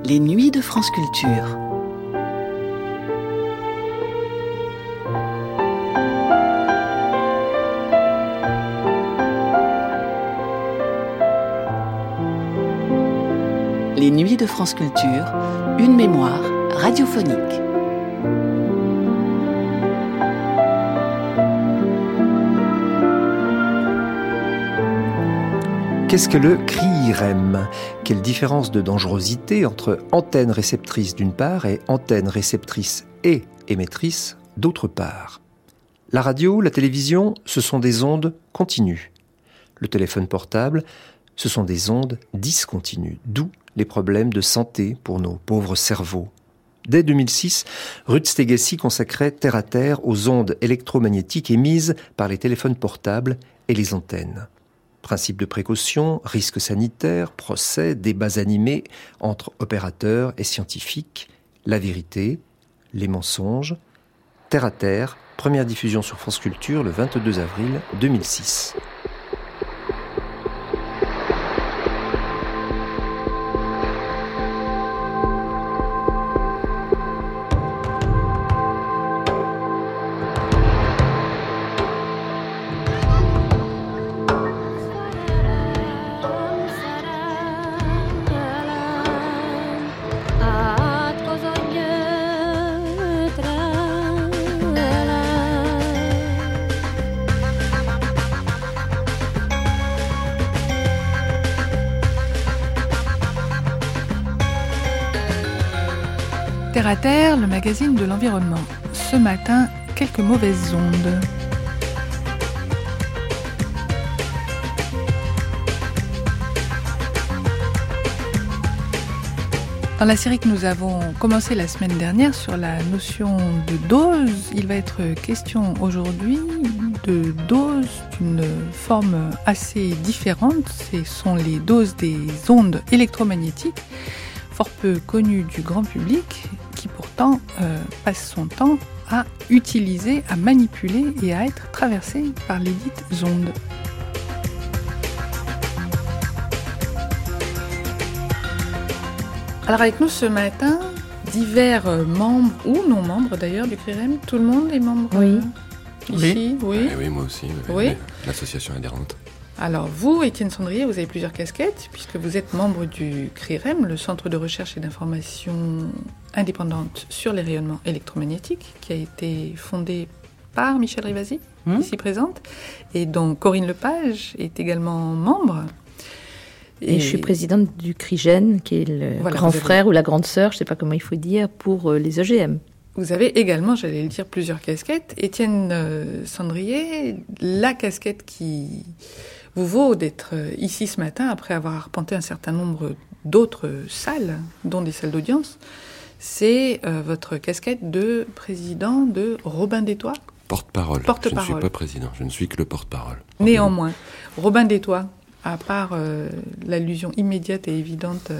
Les nuits de France Culture. Les nuits de France Culture, une mémoire radiophonique. Qu'est-ce que le CRI-REM ? Quelle différence de dangerosité entre antenne réceptrice d'une part et antenne réceptrice et émettrice d'autre part ? La radio, la télévision, ce sont des ondes continues. Le téléphone portable, ce sont des ondes discontinues, d'où les problèmes de santé pour nos pauvres cerveaux. Dès 2006, Ruth Stegesi consacrait terre à terre aux ondes électromagnétiques émises par les téléphones portables et les antennes. Principes de précaution, risques sanitaires, procès, débats animés entre opérateurs et scientifiques, la vérité, les mensonges. Terre à terre, première diffusion sur France Culture le 22 avril 2006. Terre à terre, le magazine de l'environnement. Ce matin, quelques mauvaises ondes. Dans la série que nous avons commencé la semaine dernière sur la notion de dose, il va être question aujourd'hui de doses d'une forme assez différente. Ce sont les doses des ondes électromagnétiques, fort peu connues du grand public, qui pourtant passe son temps à utiliser, à manipuler et à être traversé par les dites ondes. Alors avec nous ce matin, divers membres ou non membres d'ailleurs du CRI-REM. Tout le monde est membre ici, oui. Oui, moi aussi. Oui. L'association adhérente. Alors vous, Étienne Sandrier, vous avez plusieurs casquettes puisque vous êtes membre du CRI-REM, le Centre de recherche et d'information indépendante sur les rayonnements électromagnétiques, qui a été fondé par Michel Rivasi, ici présente, et dont Corinne Lepage est également membre. Et je suis présidente du CRIGEN, qui est le grand frère ou la grande sœur, je ne sais pas comment il faut dire, pour les EGM. Vous avez également, j'allais le dire, plusieurs casquettes. Étienne Sandrier, la casquette qui vous vaut d'être ici ce matin, après avoir arpenté un certain nombre d'autres salles, dont des salles d'audience, c'est votre casquette de président de Robin des Toits. Porte-parole. Je ne suis pas président, je ne suis que le porte-parole. Néanmoins, Robin des Toits, à part l'allusion immédiate et évidente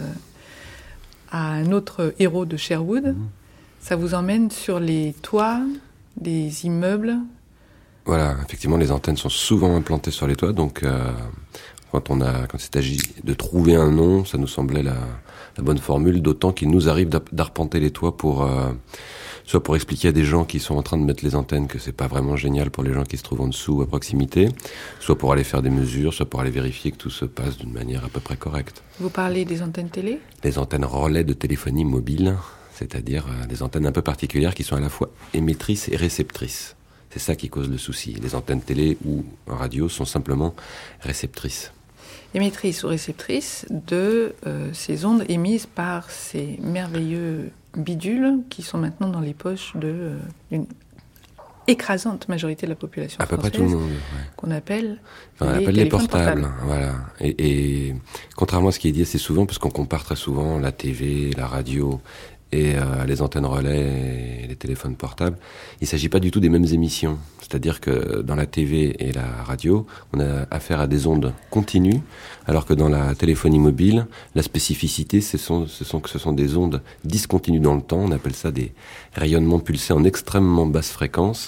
à un autre héros de Sherwood, ça vous emmène sur les toits des immeubles. Voilà, effectivement, les antennes sont souvent implantées sur les toits, donc quand il s'agit de trouver un nom, ça nous semblait la bonne formule, d'autant qu'il nous arrive d'arpenter les toits soit pour expliquer à des gens qui sont en train de mettre les antennes que c'est pas vraiment génial pour les gens qui se trouvent en dessous, à proximité, soit pour aller faire des mesures, soit pour aller vérifier que tout se passe d'une manière à peu près correcte. Vous parlez des antennes télé ? Les antennes relais de téléphonie mobile, c'est-à-dire des antennes un peu particulières qui sont à la fois émettrices et réceptrices. C'est ça qui cause le souci. Les antennes télé ou radio sont simplement réceptrices. Émettrices ou réceptrices de ces ondes émises par ces merveilleux bidules qui sont maintenant dans les poches d'une écrasante majorité de la population française. À peu près tout le monde, qu'on appelle les portables. Voilà. Et contrairement à ce qui est dit assez souvent, parce qu'on compare très souvent la TV, la radio et les antennes relais et les téléphones portables, il ne s'agit pas du tout des mêmes émissions. C'est-à-dire que dans la TV et la radio, on a affaire à des ondes continues, alors que dans la téléphonie mobile, la spécificité, ce sont des ondes discontinues dans le temps. On appelle ça des rayonnements pulsés en extrêmement basse fréquence,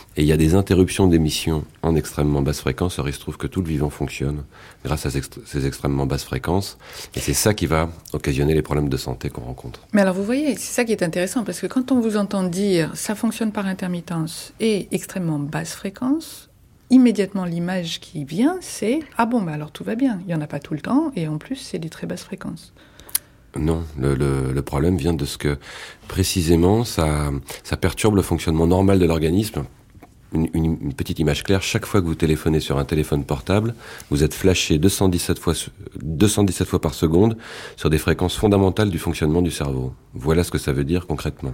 Et il y a des interruptions d'émission en extrêmement basse fréquence. Alors il se trouve que tout le vivant fonctionne grâce à ces extrêmement basses fréquences. Et c'est ça qui va occasionner les problèmes de santé qu'on rencontre. Mais alors vous voyez, c'est ça qui est intéressant, parce que quand on vous entend dire ça fonctionne par intermittence et extrêmement basse fréquence, immédiatement l'image qui vient, c'est « Ah bon, bah alors tout va bien, il n'y en a pas tout le temps, et en plus c'est des très basses fréquences ». Non, le problème vient de ce que, précisément, ça perturbe le fonctionnement normal de l'organisme. Une petite image claire, chaque fois que vous téléphonez sur un téléphone portable, vous êtes flashé 217 fois par seconde sur des fréquences fondamentales du fonctionnement du cerveau. Voilà ce que ça veut dire concrètement.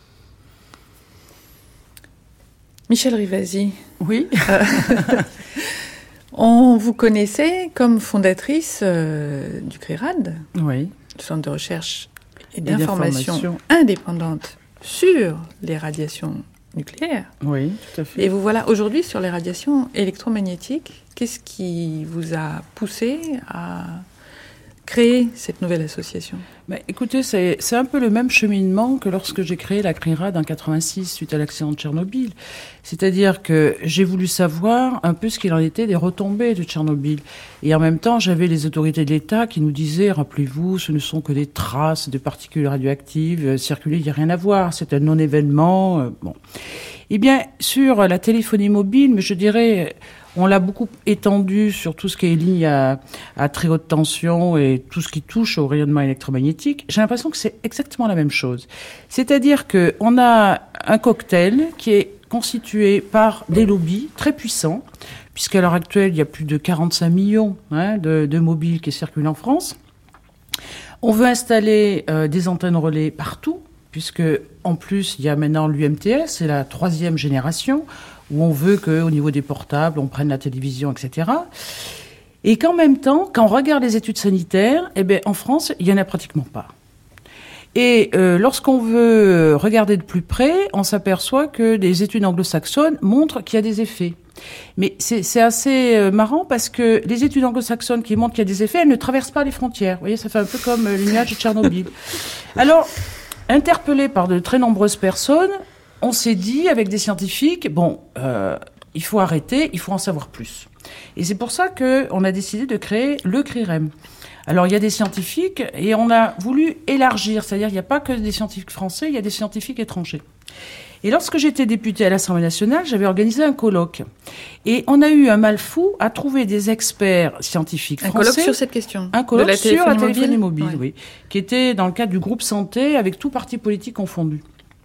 Michel Rivasi. Oui. On vous connaissait comme fondatrice du CRIRAD. Oui. Le Centre de recherche et d'information indépendante sur les radiations nucléaire. Oui, tout à fait. Et vous voilà aujourd'hui sur les radiations électromagnétiques. Qu'est-ce qui vous a poussé à créer cette nouvelle association ? Écoutez, c'est un peu le même cheminement que lorsque j'ai créé la CRIRAD en 86 suite à l'accident de Tchernobyl. C'est-à-dire que j'ai voulu savoir un peu ce qu'il en était des retombées de Tchernobyl. Et en même temps, j'avais les autorités de l'État qui nous disaient, rappelez-vous, ce ne sont que des traces de particules radioactives circulées, il n'y a rien à voir, c'est un non-événement. Bon. Eh bien, sur la téléphonie mobile, mais je dirais... On l'a beaucoup étendu sur tout ce qui est ligne à très haute tension et tout ce qui touche au rayonnement électromagnétique. J'ai l'impression que c'est exactement la même chose. C'est-à-dire qu'on a un cocktail qui est constitué par des lobbies très puissants, puisqu'à l'heure actuelle, il y a plus de 45 millions de mobiles qui circulent en France. On veut installer des antennes relais partout, puisque en plus, il y a maintenant l'UMTS, c'est la 3e génération, où on veut qu'au niveau des portables, on prenne la télévision, etc. Et qu'en même temps, quand on regarde les études sanitaires, en France, il n'y en a pratiquement pas. Et lorsqu'on veut regarder de plus près, on s'aperçoit que les études anglo-saxonnes montrent qu'il y a des effets. Mais c'est assez marrant parce que les études anglo-saxonnes qui montrent qu'il y a des effets, elles ne traversent pas les frontières. Vous voyez, ça fait un peu comme l'image de Tchernobyl. Alors, interpellé par de très nombreuses personnes, on s'est dit, avec des scientifiques, il faut arrêter, il faut en savoir plus. Et c'est pour ça qu'on a décidé de créer le CRIREM. Alors, il y a des scientifiques, et on a voulu élargir, c'est-à-dire il n'y a pas que des scientifiques français, il y a des scientifiques étrangers. Et lorsque j'étais députée à l'Assemblée nationale, j'avais organisé un colloque. Et on a eu un mal fou à trouver des experts scientifiques français. Un colloque sur cette question. Un colloque sur la téléphonie mobile, oui. Qui était dans le cadre du groupe santé, avec tout parti politique confondu.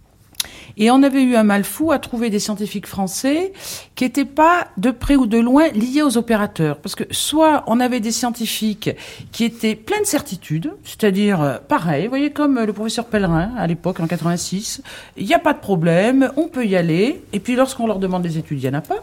Et on avait eu un mal fou à trouver des scientifiques français qui n'étaient pas de près ou de loin liés aux opérateurs. Parce que soit on avait des scientifiques qui étaient pleins de certitudes, c'est-à-dire pareil, vous voyez, comme le professeur Pellerin à l'époque, en 86, il n'y a pas de problème, on peut y aller, et puis lorsqu'on leur demande des études, il n'y en a pas.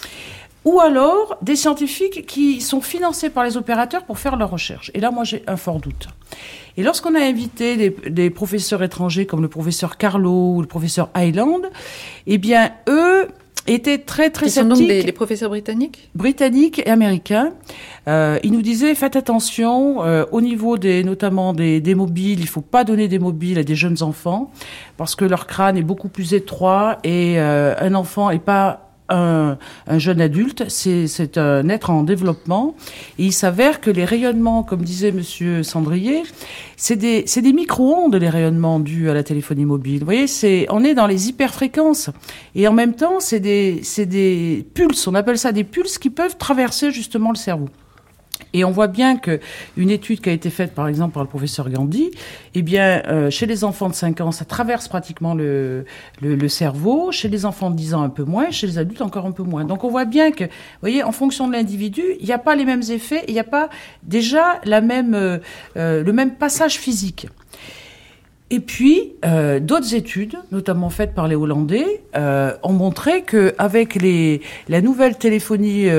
Ou alors des scientifiques qui sont financés par les opérateurs pour faire leurs recherches. Et là, moi, j'ai un fort doute. Et lorsqu'on a invité des professeurs étrangers comme le professeur Carlo ou le professeur Highland, eh bien, eux étaient très, très sceptiques. Ils sont donc des professeurs britanniques ? Britanniques et américains. Ils nous disaient, faites attention, au niveau notamment des mobiles, il ne faut pas donner des mobiles à des jeunes enfants, parce que leur crâne est beaucoup plus étroit et un enfant n'est pas un jeune adulte, c'est un être en développement. Et il s'avère que les rayonnements, comme disait Monsieur Sandrier, c'est des micro-ondes, les rayonnements dus à la téléphonie mobile. Vous voyez, on est dans les hyperfréquences. Et en même temps, c'est des pulses, on appelle ça des pulses qui peuvent traverser justement le cerveau. Et on voit bien qu'une étude qui a été faite, par exemple, par le professeur Gandhi, eh bien, chez les enfants de 5 ans, ça traverse pratiquement le cerveau. Chez les enfants de 10 ans, un peu moins. Chez les adultes, encore un peu moins. Donc, on voit bien que, vous voyez, en fonction de l'individu, il n'y a pas les mêmes effets, il n'y a pas déjà le même passage physique. Et puis, d'autres études, notamment faites par les Hollandais, ont montré qu'avec la nouvelle téléphonie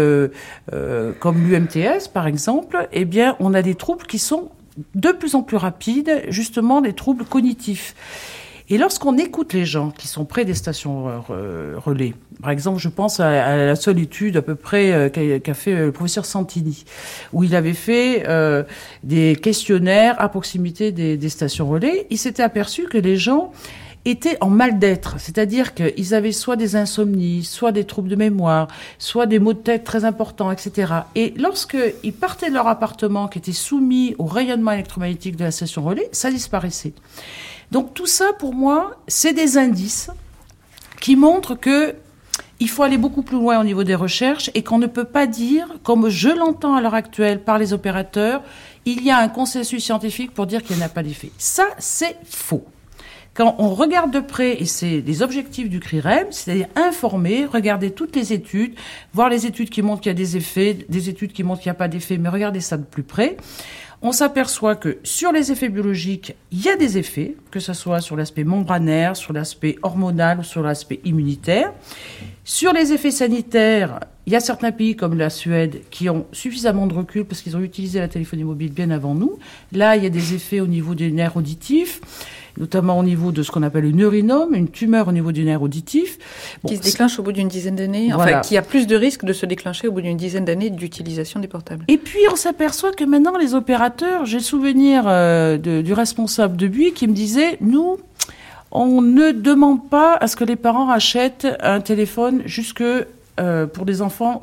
comme l'UMTS, par exemple, eh bien, on a des troubles qui sont de plus en plus rapides, justement des troubles cognitifs. Et lorsqu'on écoute les gens qui sont près des stations relais, par exemple, je pense à la seule étude à peu près qu'a fait le professeur Santini, où il avait fait des questionnaires à proximité des stations relais, il s'était aperçu que les gens étaient en mal d'être. C'est-à-dire qu'ils avaient soit des insomnies, soit des troubles de mémoire, soit des maux de tête très importants, etc. Et lorsqu'ils partaient de leur appartement qui était soumis au rayonnement électromagnétique de la station relais, ça disparaissait. Donc tout ça, pour moi, c'est des indices qui montrent que il faut aller beaucoup plus loin au niveau des recherches et qu'on ne peut pas dire, comme je l'entends à l'heure actuelle par les opérateurs, il y a un consensus scientifique pour dire qu'il n'y a pas d'effet. Ça, c'est faux. Quand on regarde de près, et c'est les objectifs du CRIREM, c'est-à-dire informer, regarder toutes les études, voir les études qui montrent qu'il y a des effets, des études qui montrent qu'il n'y a pas d'effet, mais regarder ça de plus près, on s'aperçoit que sur les effets biologiques, il y a des effets, que ce soit sur l'aspect membranaire, sur l'aspect hormonal ou sur l'aspect immunitaire. Sur les effets sanitaires, il y a certains pays comme la Suède qui ont suffisamment de recul parce qu'ils ont utilisé la téléphonie mobile bien avant nous. Là, il y a des effets au niveau des nerfs auditifs, notamment au niveau de ce qu'on appelle le neurinome, une tumeur au niveau du nerf auditif. Qui se déclenche au bout d'une dizaine d'années, enfin, qui a plus de risques de se déclencher au bout d'une dizaine d'années d'utilisation des portables. Et puis, on s'aperçoit que maintenant, les opérateurs, j'ai le souvenir du responsable de Bouygues qui me disait, nous, on ne demande pas à ce que les parents achètent un téléphone jusque pour des enfants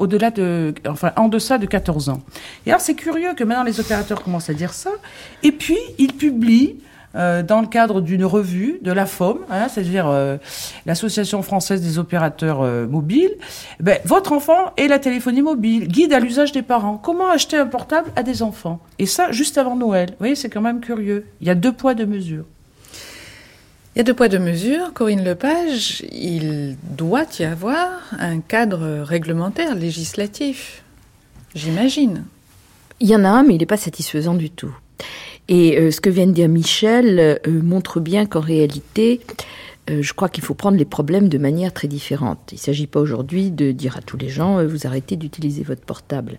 en deçà de 14 ans. Et alors, c'est curieux que maintenant les opérateurs commencent à dire ça. Et puis, ils publient dans le cadre d'une revue de la FOM, c'est-à-dire l'Association française des opérateurs mobiles, votre enfant et la téléphonie mobile, guide à l'usage des parents. Comment acheter un portable à des enfants? Et ça, juste avant Noël. Vous voyez, c'est quand même curieux. Il y a 2 poids, 2 mesures. Il y a 2 poids, 2 mesures. Corinne Lepage, il doit y avoir un cadre réglementaire, législatif, j'imagine. Il y en a un, mais il n'est pas satisfaisant du tout. Et ce que vient de dire Michel montre bien qu'en réalité, je crois qu'il faut prendre les problèmes de manière très différente. Il ne s'agit pas aujourd'hui de dire à tous les gens vous arrêtez d'utiliser votre portable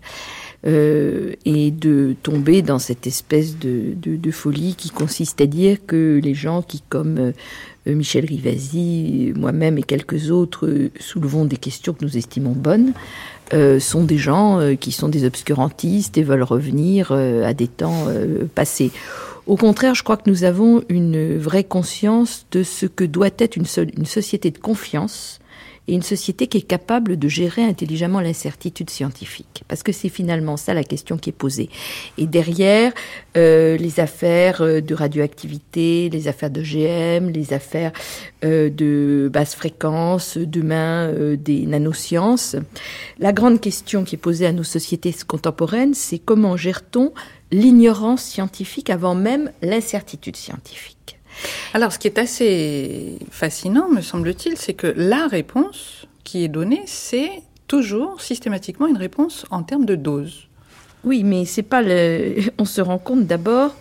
et de tomber dans cette espèce de folie qui consiste à dire que les gens qui, comme Michel Rivasi, moi-même et quelques autres, soulevons des questions que nous estimons bonnes, sont des gens qui sont des obscurantistes et veulent revenir à des temps passés. Au contraire, je crois que nous avons une vraie conscience de ce que doit être une société de confiance et une société qui est capable de gérer intelligemment l'incertitude scientifique. Parce que c'est finalement ça la question qui est posée. Et derrière, les affaires de radioactivité, les affaires d'OGM, les affaires de basse fréquence, demain des nanosciences, la grande question qui est posée à nos sociétés contemporaines, c'est comment gère-t-on l'ignorance scientifique avant même l'incertitude scientifique? Alors, ce qui est assez fascinant, me semble-t-il, c'est que la réponse qui est donnée, c'est toujours systématiquement une réponse en termes de dose. Oui, mais c'est pas on se rend compte d'abord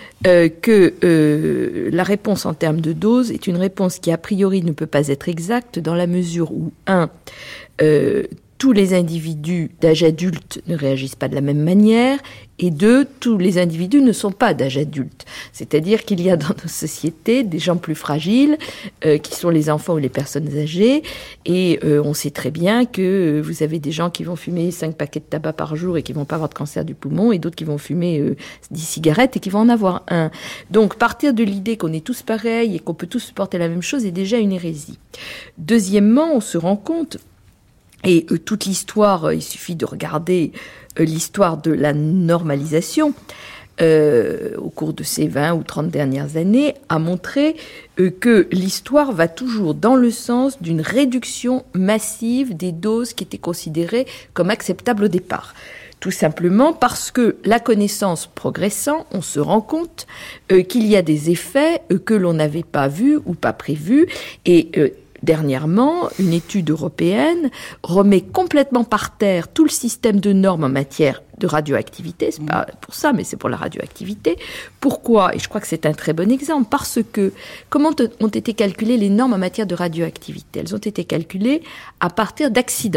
que la réponse en termes de dose est une réponse qui a priori ne peut pas être exacte dans la mesure où, tous les individus d'âge adulte ne réagissent pas de la même manière, et 2, tous les individus ne sont pas d'âge adulte. C'est-à-dire qu'il y a dans nos sociétés des gens plus fragiles, qui sont les enfants ou les personnes âgées, et on sait très bien que vous avez des gens qui vont fumer 5 paquets de tabac par jour et qui vont pas avoir de cancer du poumon, et d'autres qui vont fumer 10 cigarettes et qui vont en avoir 1. Donc, partir de l'idée qu'on est tous pareils et qu'on peut tous supporter la même chose est déjà une hérésie. Deuxièmement, on se rend compte, et toute l'histoire, il suffit de regarder l'histoire de la normalisation au cours de ces 20 ou 30 dernières années, a montré que l'histoire va toujours dans le sens d'une réduction massive des doses qui étaient considérées comme acceptables au départ. Tout simplement parce que la connaissance progressant, on se rend compte qu'il y a des effets que l'on n'avait pas vus ou pas prévus, et dernièrement, une étude européenne remet complètement par terre tout le système de normes en matière de radioactivité. C'est pas pour ça, mais c'est pour la radioactivité. Pourquoi? Et je crois que c'est un très bon exemple. Parce que, comment ont été calculées les normes en matière de radioactivité? Elles ont été calculées à partir d'accidents.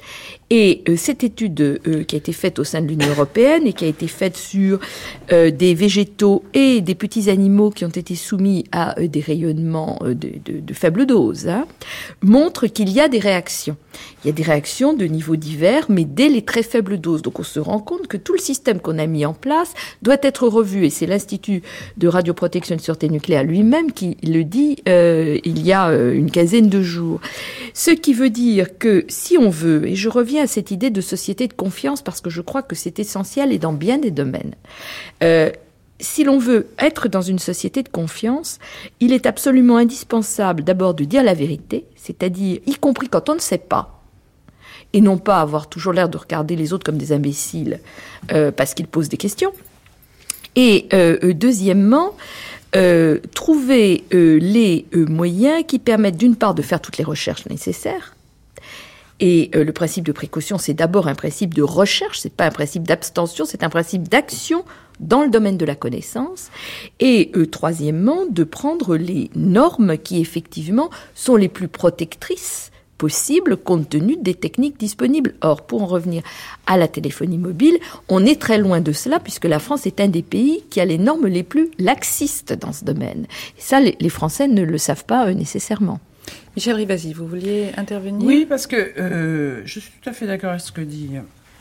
Et cette étude qui a été faite au sein de l'Union européenne et qui a été faite sur des végétaux et des petits animaux qui ont été soumis à des rayonnements de faible dose, montre qu'il y a des réactions. Il y a des réactions de niveaux divers, mais dès les très faibles doses. Donc on se rend compte que tout le système qu'on a mis en place doit être revu. Et c'est l'Institut de radioprotection et de sûreté nucléaire lui-même qui le dit il y a une quinzaine de jours. Ce qui veut dire que si on veut, et je reviens à cette idée de société de confiance parce que je crois que c'est essentiel et dans bien des domaines, si l'on veut être dans une société de confiance, il est absolument indispensable d'abord de dire la vérité, c'est-à-dire y compris quand on ne sait pas, et non pas avoir toujours l'air de regarder les autres comme des imbéciles parce qu'ils posent des questions. Et deuxièmement, trouver les moyens qui permettent d'une part de faire toutes les recherches nécessaires. Et le principe de précaution, c'est d'abord un principe de recherche, c'est pas un principe d'abstention, c'est un principe d'action dans le domaine de la connaissance. Et troisièmement, de prendre les normes qui effectivement sont les plus protectrices possibles compte tenu des techniques disponibles. Or, pour en revenir à la téléphonie mobile, on est très loin de cela puisque la France est un des pays qui a les normes les plus laxistes dans ce domaine. Et ça, les Français ne le savent pas nécessairement. Michel Rivasi, vous vouliez intervenir ? Oui, parce que je suis tout à fait d'accord avec ce que dit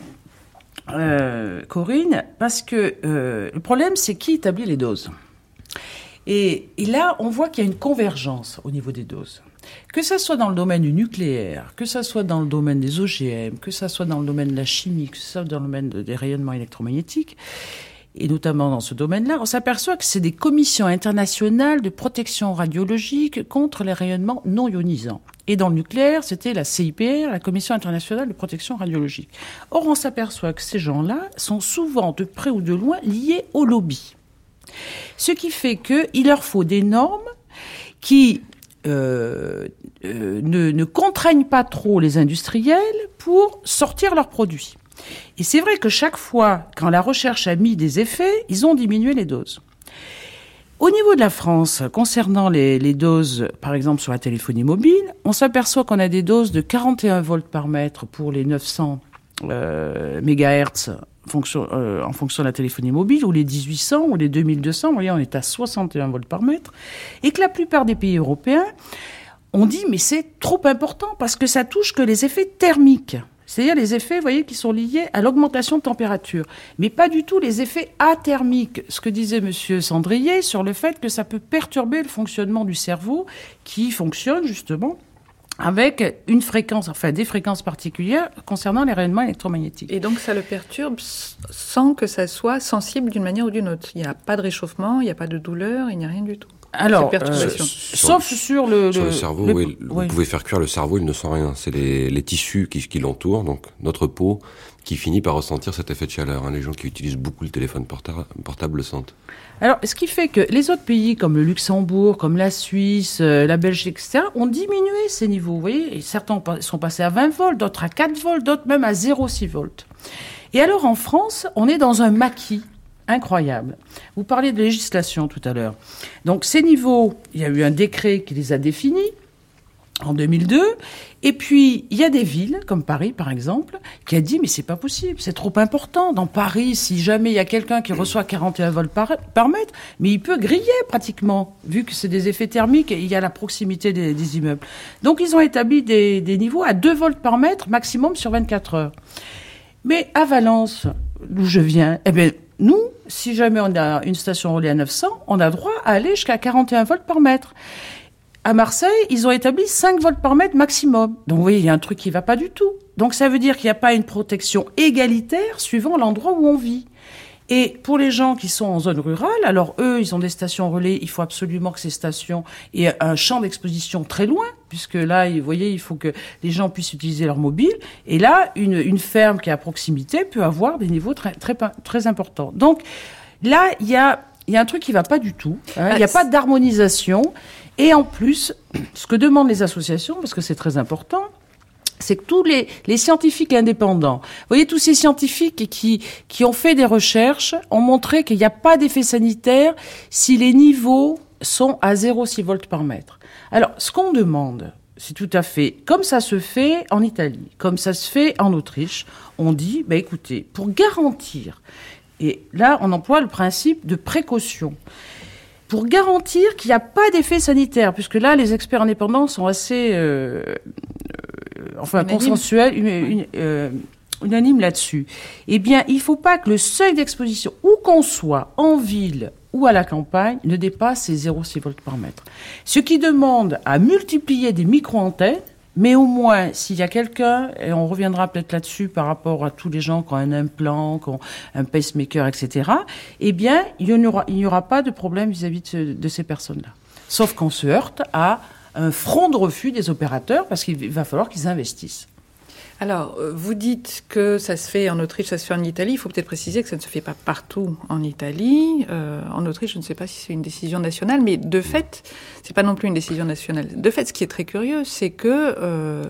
Corinne, parce que le problème, c'est qui établit les doses. Et là, on voit qu'il y a une convergence au niveau des doses. Que ça soit dans le domaine du nucléaire, que ça soit dans le domaine des OGM, que ça soit dans le domaine de la chimie, que ça soit dans le domaine des rayonnements électromagnétiques, et notamment dans ce domaine-là, on s'aperçoit que c'est des commissions internationales de protection radiologique contre les rayonnements non ionisants. Et dans le nucléaire, c'était la CIPR, la Commission internationale de protection radiologique. Or, on s'aperçoit que ces gens-là sont souvent, de près ou de loin, liés au lobby. Ce qui fait qu'il leur faut des normes qui ne contraignent pas trop les industriels pour sortir leurs produits. Et c'est vrai que chaque fois, quand la recherche a mis des effets, ils ont diminué les doses. Au niveau de la France, concernant les doses, par exemple sur la téléphonie mobile, on s'aperçoit qu'on a des doses de 41 volts par mètre pour les 900 MHz en fonction de la téléphonie mobile, ou les 1800 ou les 2200, vous voyez, on est à 61 volts par mètre, et que la plupart des pays européens ont dit mais c'est trop important parce que ça touche que les effets thermiques. C'est-à-dire les effets, vous voyez, qui sont liés à l'augmentation de température, mais pas du tout les effets athermiques. Ce que disait Monsieur Sandrier sur le fait que ça peut perturber le fonctionnement du cerveau qui fonctionne justement avec une fréquence, enfin des fréquences particulières concernant les rayonnements électromagnétiques. Et donc ça le perturbe sans que ça soit sensible d'une manière ou d'une autre. Il n'y a pas de réchauffement, il n'y a pas de douleur, il n'y a rien du tout. Alors, sauf sur le cerveau, oui, vous pouvez faire cuire le cerveau, il ne sent rien. C'est les tissus qui l'entourent, donc notre peau, qui finit par ressentir cet effet de chaleur. Les gens qui utilisent beaucoup le téléphone portable le sentent. Alors, ce qui fait que les autres pays, comme le Luxembourg, comme la Suisse, la Belgique, etc., ont diminué ces niveaux. Vous voyez, et certains sont passés à 20 volts, d'autres à 4 volts, d'autres même à 0,6 volts. Et alors, en France, on est dans un maquis incroyable. Vous parliez de législation tout à l'heure. Donc, ces niveaux, il y a eu un décret qui les a définis en 2002. Et puis, il y a des villes, comme Paris, par exemple, qui a dit, mais c'est pas possible, c'est trop important. Dans Paris, si jamais il y a quelqu'un qui reçoit 41 volts par mètre, mais il peut griller pratiquement, vu que c'est des effets thermiques et il y a la proximité des immeubles. Donc, ils ont établi des niveaux à 2 volts par mètre maximum sur 24 heures. Mais à Valence, d'où je viens, eh bien, nous, si jamais on a une station relais à 900, on a droit à aller jusqu'à 41 volts par mètre. À Marseille, ils ont établi 5 volts par mètre maximum. Donc, vous voyez, il y a un truc qui ne va pas du tout. Donc, ça veut dire qu'il n'y a pas une protection égalitaire suivant l'endroit où on vit. Et pour les gens qui sont en zone rurale, alors eux, ils ont des stations relais, il faut absolument que ces stations aient un champ d'exposition très loin, puisque là, vous voyez, il faut que les gens puissent utiliser leur mobile. Et là, une ferme qui est à proximité peut avoir des niveaux très, très, très importants. Donc là, il y a un truc qui ne va pas du tout. Il n'y a pas d'harmonisation. Et en plus, ce que demandent les associations, parce que c'est très important, c'est que tous les scientifiques indépendants, vous voyez, tous ces scientifiques qui ont fait des recherches ont montré qu'il n'y a pas d'effet sanitaire si les niveaux sont à 0,6 volts par mètre. Alors, ce qu'on demande, C'est tout à fait comme ça se fait en Italie, comme ça se fait en Autriche. On dit, écoutez, pour garantir, et là on emploie le principe de précaution, pour garantir qu'il n'y a pas d'effet sanitaire, puisque là les experts indépendants sont assez consensuels, unanimes là-dessus. Eh bien, il ne faut pas que le seuil d'exposition, où qu'on soit, en ville ou à la campagne, ne dépasse les 0,6 volts par mètre. Ce qui demande à multiplier des micro-antennes, mais au moins, s'il y a quelqu'un, et on reviendra peut-être là-dessus par rapport à tous les gens qui ont un implant, qui ont un pacemaker, etc., eh bien, il n'y aura pas de problème vis-à-vis de ces personnes-là. Sauf qu'on se heurte à un front de refus des opérateurs, parce qu'il va falloir qu'ils investissent. Alors, vous dites que ça se fait en Autriche, ça se fait en Italie. Il faut peut-être préciser que ça ne se fait pas partout en Italie. En Autriche, je ne sais pas si c'est une décision nationale, mais de fait, c'est pas non plus une décision nationale. De fait, ce qui est très curieux, c'est que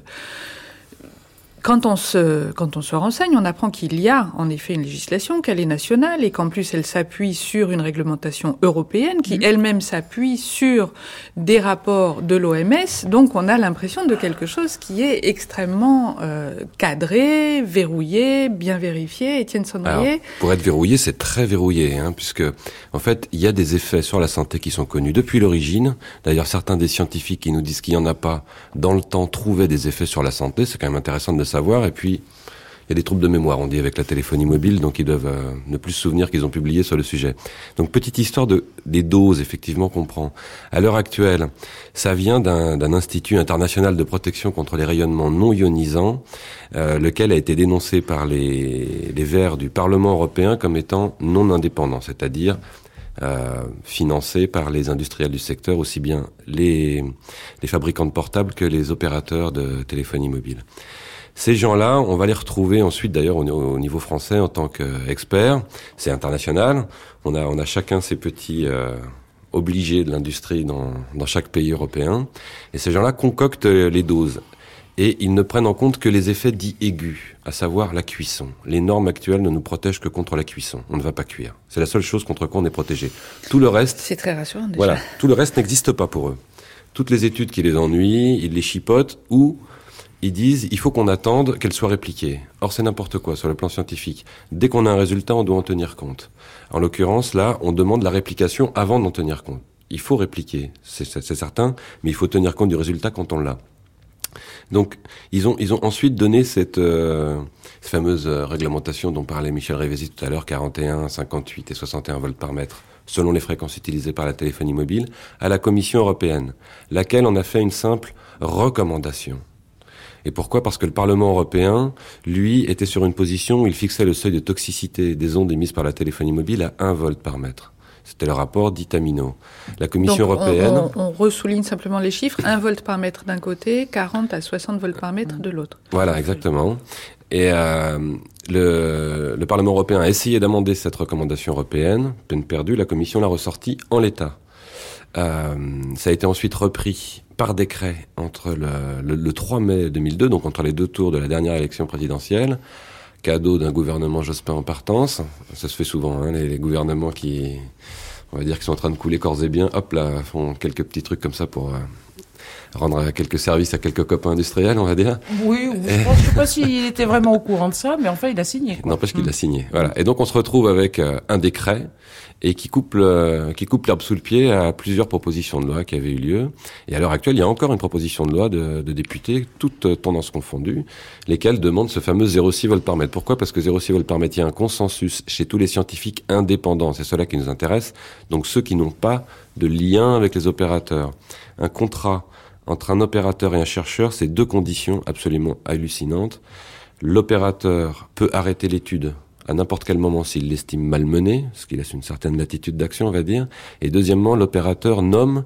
quand on se renseigne, on apprend qu'il y a en effet une législation, qu'elle est nationale et qu'en plus elle s'appuie sur une réglementation européenne qui elle-même s'appuie sur des rapports de l'OMS. Donc on a l'impression de quelque chose qui est extrêmement cadré, verrouillé, bien vérifié. Étienne Sonrier. Alors, pour être verrouillé, c'est très verrouillé, puisque en fait il y a des effets sur la santé qui sont connus depuis l'origine. D'ailleurs, certains des scientifiques qui nous disent qu'il n'y en a pas dans le temps trouvaient des effets sur la santé. C'est quand même intéressant de savoir. Et puis, il y a des troubles de mémoire, on dit, avec la téléphonie mobile, donc ils doivent ne plus se souvenir qu'ils ont publié sur le sujet. Donc, petite histoire des doses, effectivement, qu'on prend. À l'heure actuelle, ça vient d'un institut international de protection contre les rayonnements non ionisants, lequel a été dénoncé par les Verts du Parlement européen comme étant non indépendant, c'est-à-dire financé par les industriels du secteur, aussi bien les fabricants de portables que les opérateurs de téléphonie mobile. Ces gens-là, on va les retrouver ensuite d'ailleurs au niveau français en tant qu'experts. C'est international. On a chacun ses petits obligés de l'industrie dans chaque pays européen. Et ces gens-là concoctent les doses. Et ils ne prennent en compte que les effets dits aigus, à savoir la cuisson. Les normes actuelles ne nous protègent que contre la cuisson. On ne va pas cuire. C'est la seule chose contre quoi on est protégé. Tout le reste... C'est très rassurant déjà. Voilà. Tout le reste n'existe pas pour eux. Toutes les études qui les ennuient, ils les chipotent ou... Ils disent, il faut qu'on attende qu'elle soit répliquée. Or, c'est n'importe quoi sur le plan scientifique. Dès qu'on a un résultat, on doit en tenir compte. En l'occurrence, là, on demande la réplication avant d'en tenir compte. Il faut répliquer, c'est certain, mais il faut tenir compte du résultat quand on l'a. Donc, ils ont ensuite donné cette fameuse réglementation dont parlait Michel Révési tout à l'heure, 41, 58 et 61 volts par mètre, selon les fréquences utilisées par la téléphonie mobile, à la Commission européenne, laquelle en a fait une simple recommandation. Et pourquoi ? Parce que le Parlement européen, lui, était sur une position où il fixait le seuil de toxicité des ondes émises par la téléphonie mobile à 1 volt par mètre. C'était le rapport d'Itamino. La Commission européenne... On ressouligne simplement les chiffres. 1 volt par mètre d'un côté, 40 à 60 volts par mètre de l'autre. Voilà, exactement. Et le Parlement européen a essayé d'amender cette recommandation européenne. Peine perdue, la Commission l'a ressortie en l'état. Ça a été ensuite repris par décret entre le 3 mai 2002, donc entre les deux tours de la dernière élection présidentielle, cadeau d'un gouvernement Jospin en partance. Ça se fait souvent, les gouvernements qui, on va dire, qui sont en train de couler corps et biens, hop là, font quelques petits trucs comme ça pour rendre quelques services à quelques copains industriels, on va dire. Oui, je ne sais pas s'il était vraiment au courant de ça, mais enfin, il a signé, quoi. N'empêche qu'il l'a signé. Voilà. Et donc, on se retrouve avec un décret et qui coupe l'herbe sous le pied à plusieurs propositions de loi qui avaient eu lieu. Et à l'heure actuelle, il y a encore une proposition de loi de députés, toutes tendances confondues, lesquelles demandent ce fameux 0,6 volts par mètre. Pourquoi ? Parce que 0,6 volts par mètre, il y a un consensus chez tous les scientifiques indépendants. C'est cela qui nous intéresse. Donc, ceux qui n'ont pas de lien avec les opérateurs. Un contrat entre un opérateur et un chercheur, c'est deux conditions absolument hallucinantes. L'opérateur peut arrêter l'étude à n'importe quel moment s'il l'estime malmenée, ce qui laisse une certaine latitude d'action, on va dire. Et deuxièmement, l'opérateur nomme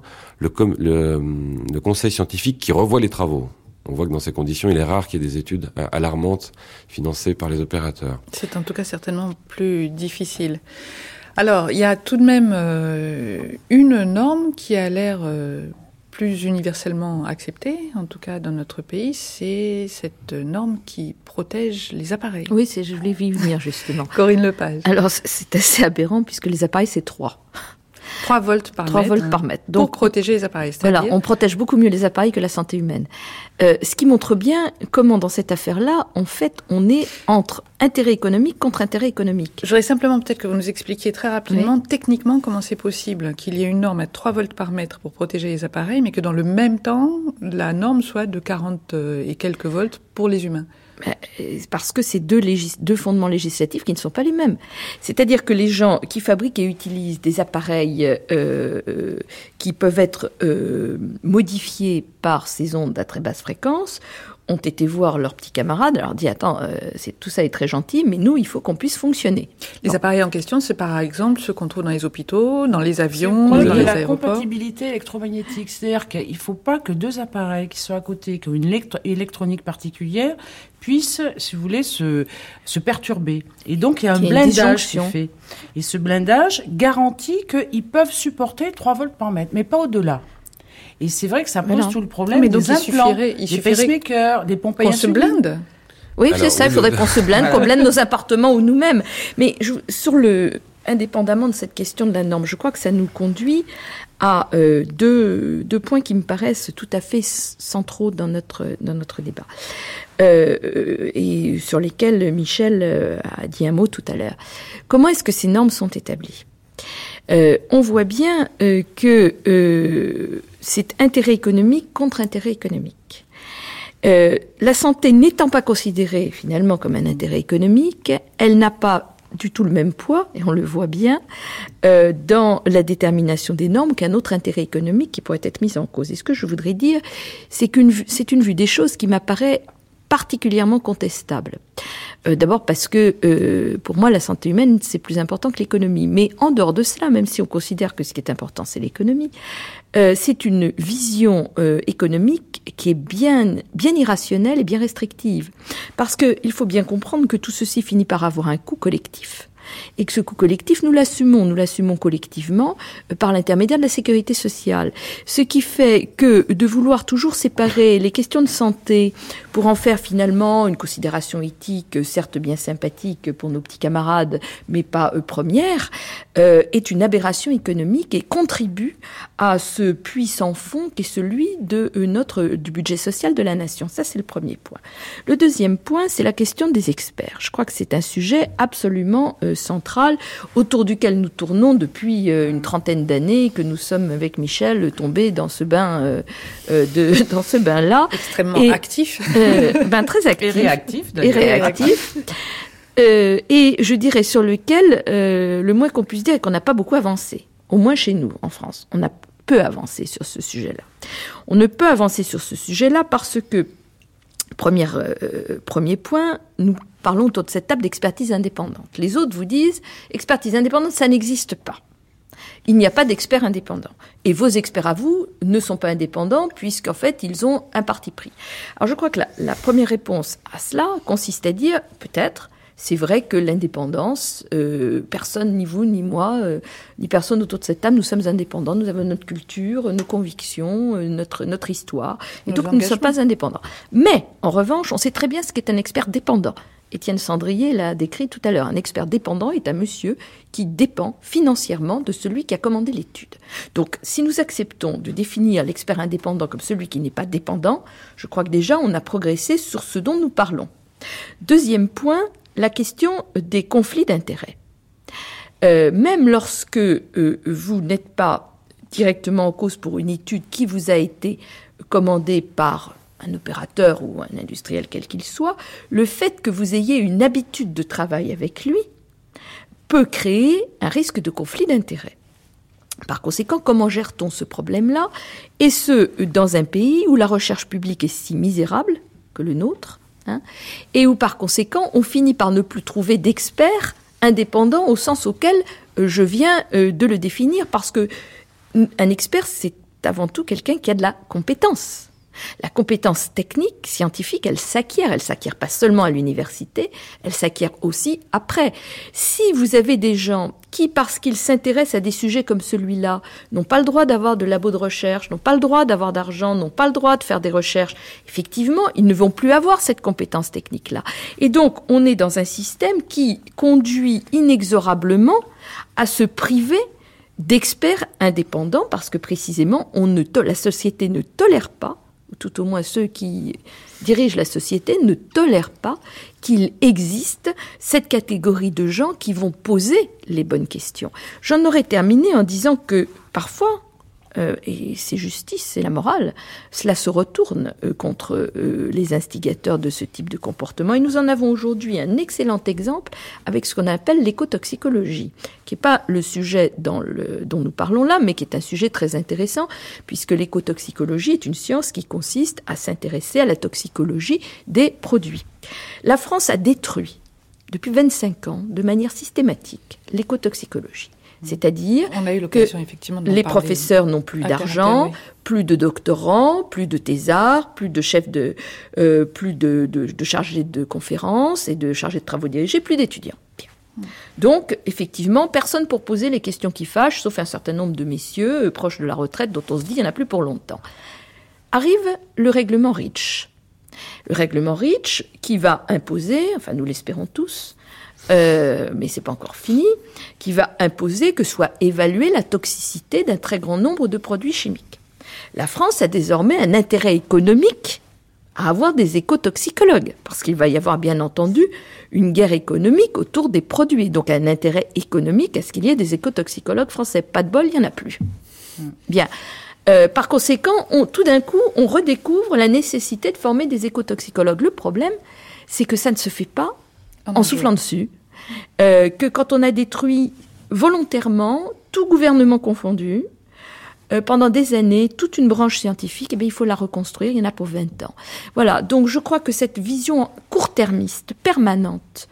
le conseil scientifique qui revoit les travaux. On voit que dans ces conditions, il est rare qu'il y ait des études alarmantes financées par les opérateurs. C'est en tout cas certainement plus difficile. Alors, il y a tout de même une norme qui a l'air plus universellement acceptée, en tout cas dans notre pays, c'est cette norme qui protège les appareils. Oui, je voulais y venir justement. Corinne Lepage. Alors, c'est assez aberrant puisque les appareils, c'est 3. 3 volts par 3 mètre. volts par mètre. Donc, pour protéger les appareils. Voilà, on protège beaucoup mieux les appareils que la santé humaine. Ce qui montre bien comment, dans cette affaire-là, en fait, on est entre intérêt économique contre intérêt économique. Je voudrais simplement peut-être que vous nous expliquiez très rapidement, techniquement, comment c'est possible qu'il y ait une norme à 3 volts par mètre pour protéger les appareils, mais que dans le même temps, la norme soit de 40 et quelques volts pour les humains. Parce que c'est deux fondements législatifs qui ne sont pas les mêmes. C'est-à-dire que les gens qui fabriquent et utilisent des appareils qui peuvent être modifiés par ces ondes à très basse fréquence ont été voir leurs petits camarades, leur dit attends, tout ça est très gentil, mais nous, il faut qu'on puisse fonctionner. Les appareils en question, c'est par exemple ceux qu'on trouve dans les hôpitaux, dans les avions, dans les aéroports. La compatibilité électromagnétique, c'est-à-dire qu'il ne faut pas que deux appareils qui sont à côté, qui ont une électronique particulière, puissent, si vous voulez, se perturber. Et donc, il y a un blindage qui est fait. Et ce blindage garantit qu'ils peuvent supporter 3 volts par mètre, mais pas au-delà. Et c'est vrai que ça pose tout le problème mais donc des implants, des pacemakers, des pompes à insuline. Qu'on se blinde. Oui, c'est ça, il faudrait qu'on se blinde, qu'on blinde nos appartements ou nous-mêmes. Mais indépendamment de cette question de la norme, je crois que ça nous conduit à deux points qui me paraissent tout à fait centraux dans notre débat. Et sur lesquels Michel a dit un mot tout à l'heure. Comment est-ce que ces normes sont établies ? On voit bien que c'est intérêt économique contre intérêt économique. La santé n'étant pas considérée finalement comme un intérêt économique, elle n'a pas du tout le même poids, et on le voit bien, dans la détermination des normes qu'un autre intérêt économique qui pourrait être mis en cause. Et ce que je voudrais dire, c'est c'est une vue des choses qui m'apparaît particulièrement contestable. D'abord parce que, pour moi, la santé humaine, c'est plus important que l'économie. Mais en dehors de cela, même si on considère que ce qui est important, c'est l'économie, c'est une vision économique qui est bien irrationnelle et bien restrictive. Parce qu'il faut bien comprendre que tout ceci finit par avoir un coût collectif. Et que ce coût collectif, nous l'assumons collectivement par l'intermédiaire de la sécurité sociale. Ce qui fait que de vouloir toujours séparer les questions de santé pour en faire finalement une considération éthique, certes bien sympathique pour nos petits camarades, mais pas première, est une aberration économique et contribue à ce puits sans fond qui est celui du budget social de la nation. Ça, c'est le premier point. Le deuxième point, c'est la question des experts. Je crois que c'est un sujet absolument central autour duquel nous tournons depuis une trentaine d'années, que nous sommes avec Michel tombés dans ce bain dans ce bain-là. Extrêmement actif. Très actif. Et réactif. Et je dirais sur lequel le moins qu'on puisse dire est qu'on n'a pas beaucoup avancé. Au moins chez nous, en France. On a peu avancé sur ce sujet-là. On ne peut avancer sur ce sujet-là parce que, premier point, nous parlons autour de cette table d'expertise indépendante. Les autres vous disent, expertise indépendante, ça n'existe pas. Il n'y a pas d'experts indépendants. Et vos experts à vous ne sont pas indépendants puisqu'en fait, ils ont un parti pris. Alors je crois que la première réponse à cela consiste à dire, peut-être, c'est vrai que l'indépendance, personne, ni vous, ni moi, ni personne autour de cette table, nous sommes indépendants, nous avons notre culture, nos convictions, notre histoire, et donc nous ne sommes pas indépendants. Mais, en revanche, on sait très bien ce qu'est un expert dépendant. Étienne Sandrier l'a décrit tout à l'heure. Un expert dépendant est un monsieur qui dépend financièrement de celui qui a commandé l'étude. Donc, si nous acceptons de définir l'expert indépendant comme celui qui n'est pas dépendant, je crois que déjà on a progressé sur ce dont nous parlons. Deuxième point, la question des conflits d'intérêts. Même lorsque vous n'êtes pas directement en cause pour une étude qui vous a été commandée par un opérateur ou un industriel quel qu'il soit, le fait que vous ayez une habitude de travail avec lui peut créer un risque de conflit d'intérêts. Par conséquent, comment gère-t-on ce problème-là ? Et ce, dans un pays où la recherche publique est si misérable que le nôtre, et où par conséquent, on finit par ne plus trouver d'experts indépendants au sens auquel je viens de le définir, parce que un expert, c'est avant tout quelqu'un qui a de la compétence. La compétence technique, scientifique, elle s'acquiert pas seulement à l'université, elle s'acquiert aussi après. Si vous avez des gens qui, parce qu'ils s'intéressent à des sujets comme celui-là, n'ont pas le droit d'avoir de labo de recherche, n'ont pas le droit d'avoir d'argent, n'ont pas le droit de faire des recherches, effectivement, ils ne vont plus avoir cette compétence technique-là. Et donc, on est dans un système qui conduit inexorablement à se priver d'experts indépendants, parce que précisément, la société ne tolère pas, ou tout au moins ceux qui dirigent la société ne tolèrent pas qu'il existe cette catégorie de gens qui vont poser les bonnes questions. J'en aurais terminé en disant que parfois, et c'est justice, c'est la morale, cela se retourne contre les instigateurs de ce type de comportement. Et nous en avons aujourd'hui un excellent exemple avec ce qu'on appelle l'écotoxicologie, qui n'est pas le sujet dont nous parlons là, mais qui est un sujet très intéressant, puisque l'écotoxicologie est une science qui consiste à s'intéresser à la toxicologie des produits. La France a détruit, depuis 25 ans, de manière systématique, l'écotoxicologie. C'est-à-dire que les professeurs n'ont plus d'argent, plus de doctorants, plus de thésards, plus de chefs plus de chargés de conférences et de chargés de travaux dirigés, plus d'étudiants. Bien. Donc, effectivement, personne pour poser les questions qui fâchent, sauf un certain nombre de messieurs proches de la retraite dont on se dit qu'il n'y en a plus pour longtemps. Arrive le règlement Reach. Le règlement Reach qui va imposer, enfin nous l'espérons tous, mais c'est pas encore fini, qui va imposer que soit évaluée la toxicité d'un très grand nombre de produits chimiques. La France a désormais un intérêt économique à avoir des écotoxicologues, parce qu'il va y avoir bien entendu une guerre économique autour des produits, donc un intérêt économique à ce qu'il y ait des écotoxicologues français. Pas de bol, il n'y en a plus. Bien. Par conséquent, tout d'un coup, on redécouvre la nécessité de former des écotoxicologues. Le problème, c'est que ça ne se fait pas en soufflant dessus, que quand on a détruit volontairement, tout gouvernement confondu, pendant des années, toute une branche scientifique, il faut la reconstruire, il y en a pour 20 ans. Voilà, donc je crois que cette vision court-termiste, permanente,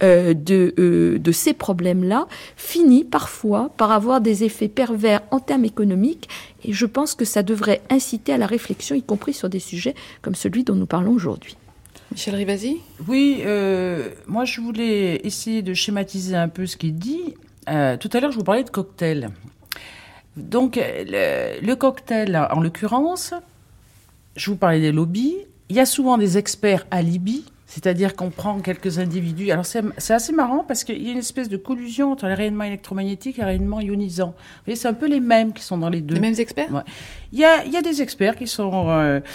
de ces problèmes-là, finit parfois par avoir des effets pervers en termes économiques, et je pense que ça devrait inciter à la réflexion, y compris sur des sujets comme celui dont nous parlons aujourd'hui. Michel Rivasi ? Oui, moi je voulais essayer de schématiser un peu ce qu'il dit. Tout à l'heure, je vous parlais de cocktail. Donc, le cocktail, en l'occurrence, je vous parlais des lobbies. Il y a souvent des experts alibis, c'est-à-dire qu'on prend quelques individus. Alors, c'est assez marrant parce qu'il y a une espèce de collusion entre les rayonnements électromagnétiques et les rayonnements ionisants. Vous voyez, c'est un peu les mêmes qui sont dans les deux. Les mêmes experts ? Ouais. Il y a des experts qui sont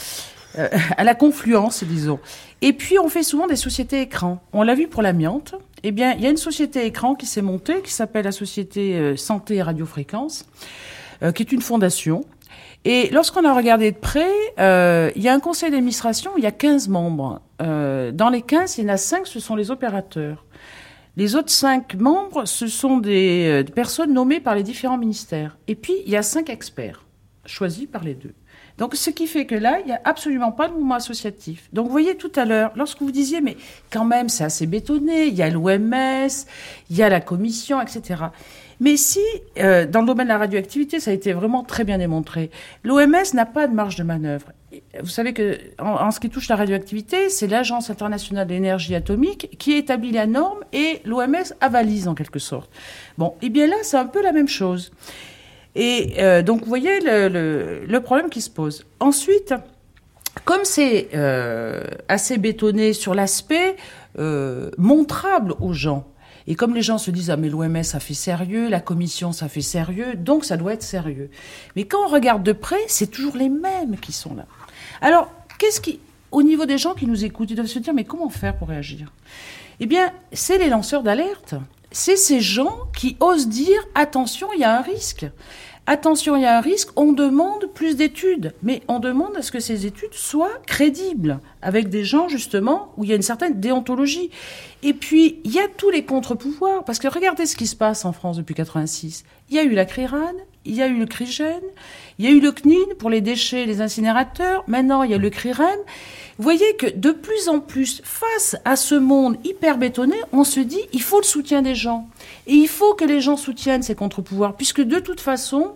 à la confluence, disons. Et puis, on fait souvent des sociétés écrans. On l'a vu pour l'amiante. Eh bien, il y a une société écran qui s'est montée, qui s'appelle la Société Santé et Radiofréquence, qui est une fondation. Et lorsqu'on a regardé de près, il y a un conseil d'administration, il y a 15 membres. Dans les 15, il y en a 5, ce sont les opérateurs. Les autres 5 membres, ce sont des personnes nommées par les différents ministères. Et puis, il y a 5 experts, choisis par les deux. Donc, ce qui fait que là, il n'y a absolument pas de mouvement associatif. Donc, vous voyez tout à l'heure, lorsque vous disiez, mais quand même, c'est assez bétonné, il y a l'OMS, il y a la commission, etc. Mais si, dans le domaine de la radioactivité, ça a été vraiment très bien démontré, l'OMS n'a pas de marge de manœuvre. Vous savez que, en ce qui touche la radioactivité, c'est l'Agence internationale de l'énergie atomique qui établit la norme et l'OMS avalise en quelque sorte. Bon, et bien là, c'est un peu la même chose. Et donc, vous voyez le problème qui se pose. Ensuite, comme c'est assez bétonné sur l'aspect montrable aux gens, et comme les gens se disent « Ah, mais l'OMS, ça fait sérieux, la commission, ça fait sérieux, donc ça doit être sérieux. » Mais quand on regarde de près, c'est toujours les mêmes qui sont là. Alors, au niveau des gens qui nous écoutent, ils doivent se dire « Mais comment faire pour réagir ?» Eh bien, c'est les lanceurs d'alerte. C'est ces gens qui osent dire « Attention, il y a un risque ». Attention, il y a un risque, on demande plus d'études, mais on demande à ce que ces études soient crédibles, avec des gens, justement, où il y a une certaine déontologie. Et puis, il y a tous les contre-pouvoirs, parce que regardez ce qui se passe en France depuis 86. Il y a eu la CRIRAN, il y a eu le CRIGEN, il y a eu le CNIN pour les déchets et les incinérateurs, maintenant il y a le CRIREM. Vous voyez que de plus en plus, face à ce monde hyper bétonné, on se dit il faut le soutien des gens. Et il faut que les gens soutiennent ces contre-pouvoirs, puisque de toute façon,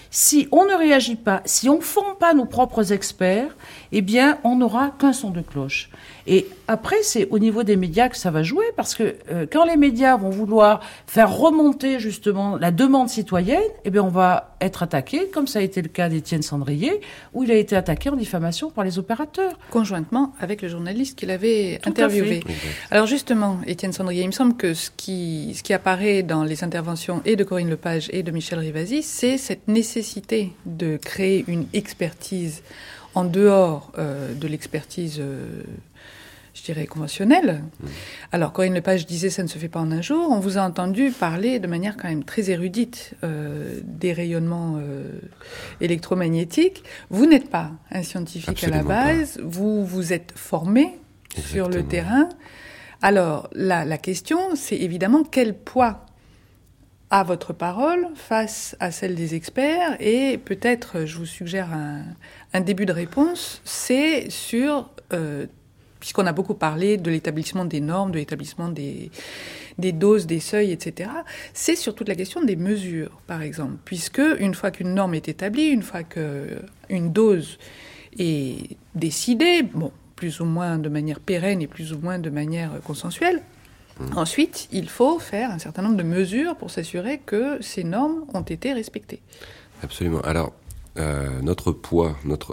Si on ne réagit pas, si on ne forme pas nos propres experts, eh bien, on n'aura qu'un son de cloche. Et après, c'est au niveau des médias que ça va jouer, parce que quand les médias vont vouloir faire remonter justement la demande citoyenne, eh bien, on va être attaqué, comme ça a été le cas d'Étienne Sandrier, où il a été attaqué en diffamation par les opérateurs. Conjointement avec le journaliste qu'il avait interviewé. Alors justement, Étienne Sandrier, il me semble que ce qui apparaît dans les interventions et de Corinne Lepage et de Michel Rivasi, c'est cette nécessité de créer une expertise en dehors de l'expertise, je dirais, conventionnelle. Alors, Corinne Lepage disait « ça ne se fait pas en un jour ». On vous a entendu parler de manière quand même très érudite des rayonnements électromagnétiques. Vous n'êtes pas un scientifique Absolument à la base, vous êtes formé sur le terrain. Alors, la question, c'est évidemment quel poids a votre parole face à celle des experts, et peut-être, je vous suggère un début de réponse, c'est sur, puisqu'on a beaucoup parlé de l'établissement des normes, de l'établissement des doses, des seuils, etc., c'est sur toute la question des mesures, par exemple, puisque une fois qu'une norme est établie, une fois qu'une dose est décidée, bon, plus ou moins de manière pérenne et plus ou moins de manière consensuelle, ensuite, il faut faire un certain nombre de mesures pour s'assurer que ces normes ont été respectées. Absolument. Alors, notre poids,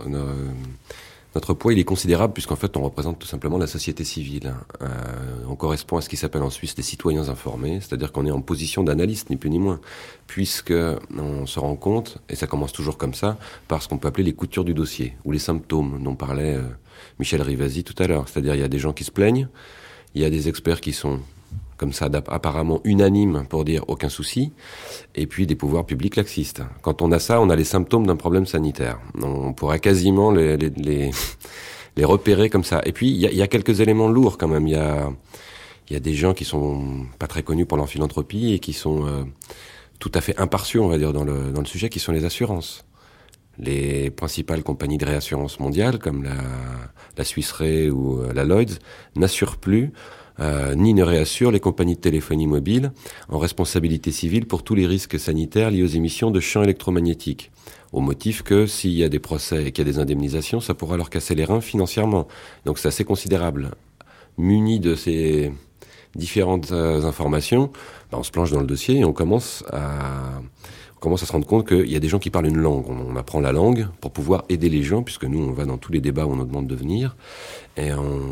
il est considérable puisqu'en fait, on représente tout simplement la société civile. On correspond à ce qui s'appelle en Suisse les citoyens informés, c'est-à-dire qu'on est en position d'analyste, ni plus ni moins, puisqu'on se rend compte, et ça commence toujours comme ça, par ce qu'on peut appeler les coutures du dossier, ou les symptômes dont parlait Michel Rivasi tout à l'heure. C'est-à-dire, il y a des gens qui se plaignent, il y a des experts qui sont comme ça, apparemment unanime pour dire aucun souci, et puis des pouvoirs publics laxistes. Quand on a ça, on a les symptômes d'un problème sanitaire. On pourrait quasiment les repérer comme ça. Et puis, il y a quelques éléments lourds quand même. Il y a des gens qui sont pas très connus pour leur philanthropie et qui sont tout à fait impartiaux, on va dire, dans le sujet, qui sont les assurances. Les principales compagnies de réassurance mondiales, comme la Swiss Re ou la Lloyds, n'assurent plus ni ne réassure les compagnies de téléphonie mobile en responsabilité civile pour tous les risques sanitaires liés aux émissions de champs électromagnétiques, au motif que s'il y a des procès et qu'il y a des indemnisations, ça pourra leur casser les reins financièrement. Donc c'est assez considérable. Muni de ces différentes informations, on se plonge dans le dossier et on commence à se rendre compte qu'il y a des gens qui parlent une langue. On apprend la langue pour pouvoir aider les gens, puisque nous, on va dans tous les débats où on nous demande de venir, et